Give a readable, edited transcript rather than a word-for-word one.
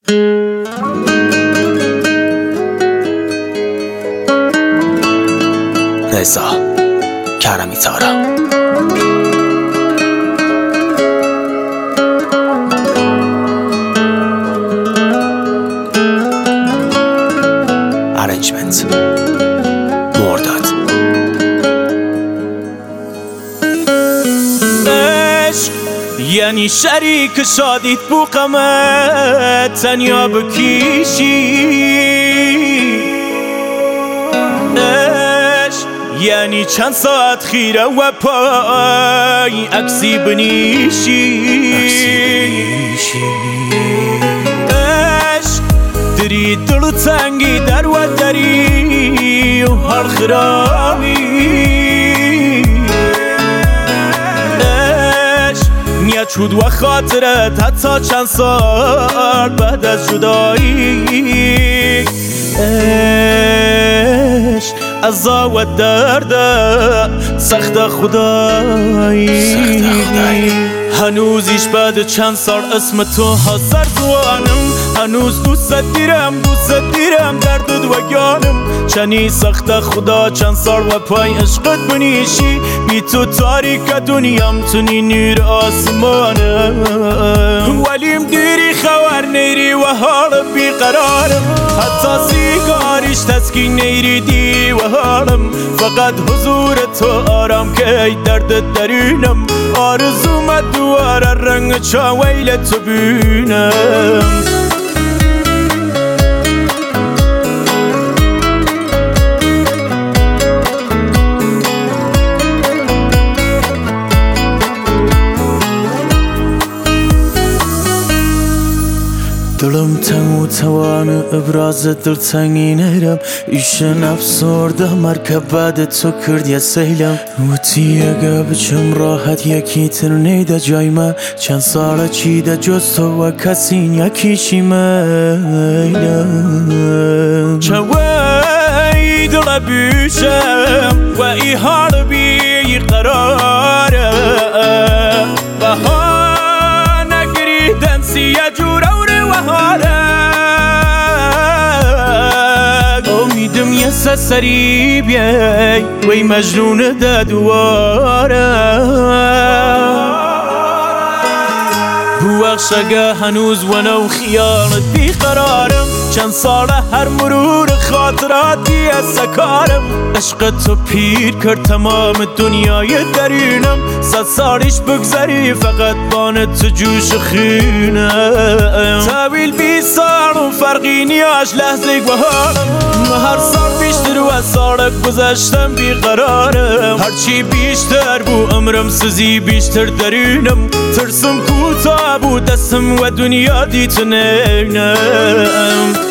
رضا کرمی تارا. ارنجمنت مرداد. عشق یعنی شریک شادیت بو غمت تنیا بکیشی. یعنی چند ساعت خیره و پای عکسی بنیشی. عشق دری دلو تنگی در و دری و حال خرابی. عشق نیت شد و خاطرت حتی چند سال بعد از جدایی. عشق عزا و درد سخت خدایی. هنوزیش بعد چند سال اسم تو حاضر زوانم. هنوز دوست دیرم دردت و گانم. چنی سخت خدا چند سال و پای عشقت بنیشی. بی تو تاریک دنیام تونی نور آسمانم. ولیم دیری خبر نیری و حال بیقرارم. حتی سیگاریش تسکین نیری دی و حالم. فقط حضور تو آرام که درد درونم. آرزومت دواره رنگ چاویل تو بینم. دلم تنگ و توان ابراز دلتنگی نیرم. ایشن افسرده مرکب بعد تو کرد یه سیلم. وطی اگه بچم راحت یکی تر نیده جای من. چند ساله چیده جز تو و کسین یکیشی میلم. چوی دل بیشم و ای حال بی قراره. بها نگریدن سیه جوره امیدم یه سری بیای وی مجنون ده دواره. بوخشگه هنوز ونو خیالت بیقرارم. چند ساله هر مرور خاطراتی از سکارم. عشق تو پیر کرد تمام دنیای درونم. 100 سالیش بگذری فقط بان تو جوش خینم. طویل 20 سال و فرقی نیاش لحظه بهارم. هر سال بیشتر و سال گذشتم بیقرارم. هرچی بیشتر بو عمرم سزی بیشتر درونم. ترسم کوتاه بود دستم و دنیا دیت نینم.